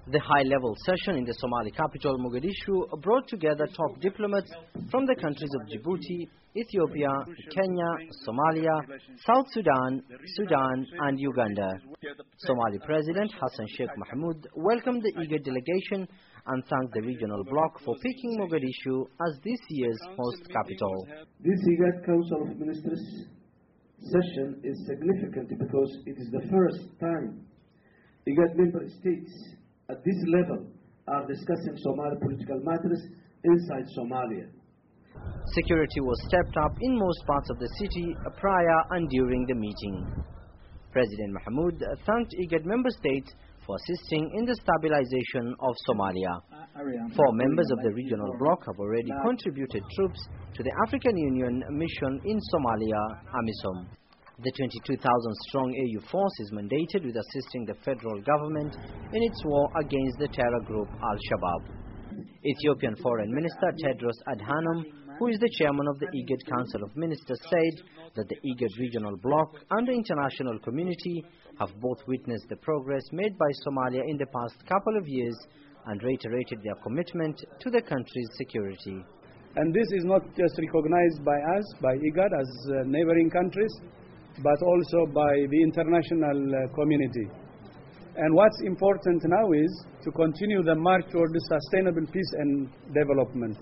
The high-level session in the Somali capital, Mogadishu, brought together top diplomats from the countries of Djibouti, Ethiopia, Kenya, Somalia, South Sudan, Sudan, and Uganda. Somali President Hassan Sheikh Mohamud welcomed the IGAD delegation and thanked the regional bloc for picking Mogadishu as this year's host capital. This IGAD Council of Ministers session is significant because it is the first time IGAD member states at this level are discussing Somali political matters inside Somalia. Security was stepped up in most parts of the city prior and during the meeting. President Mohamud thanked IGAD member states for assisting in the stabilization of Somalia. 4 members of the regional bloc have already contributed troops to the African Union mission in Somalia, AMISOM. The 22,000-strong AU force is mandated with assisting the federal government in its war against the terror group Al-Shabaab. Ethiopian Foreign Minister Tedros Adhanom, who is the chairman of the IGAD Council of Ministers, said that the IGAD regional bloc and the international community have both witnessed the progress made by Somalia in the past couple of years and reiterated their commitment to the country's security. And this is not just recognized by us, by IGAD as neighboring countries, but also by the international community. And what's important now is to continue the march toward sustainable peace and development.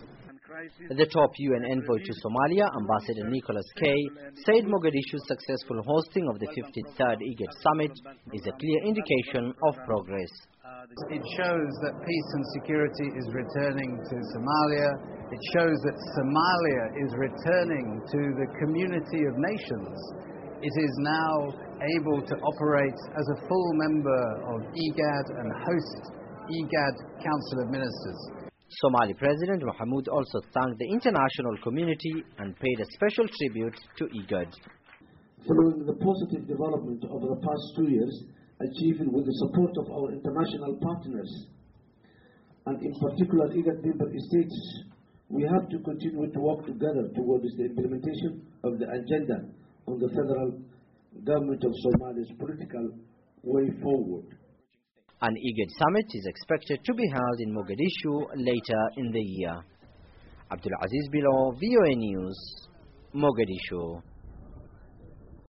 The top UN envoy to Somalia, Ambassador Nicholas Kay, said Mogadishu's successful hosting of the 53rd IGAD summit is a clear indication of progress. It shows that peace and security is returning to Somalia. It shows that Somalia is returning to the community of nations. It is now able to operate as a full member of IGAD and host IGAD Council of Ministers. Somali President Mohamud also thanked the international community and paid a special tribute to IGAD. Following the positive development over the past 2 years, achieved with the support of our international partners, and in particular IGAD member states, we have to continue to work together towards the implementation of the agenda on the federal government of Somalia's political way forward. An IGAD summit is expected to be held in Mogadishu later in the year. Abdul Aziz Bilo, VOA News, Mogadishu.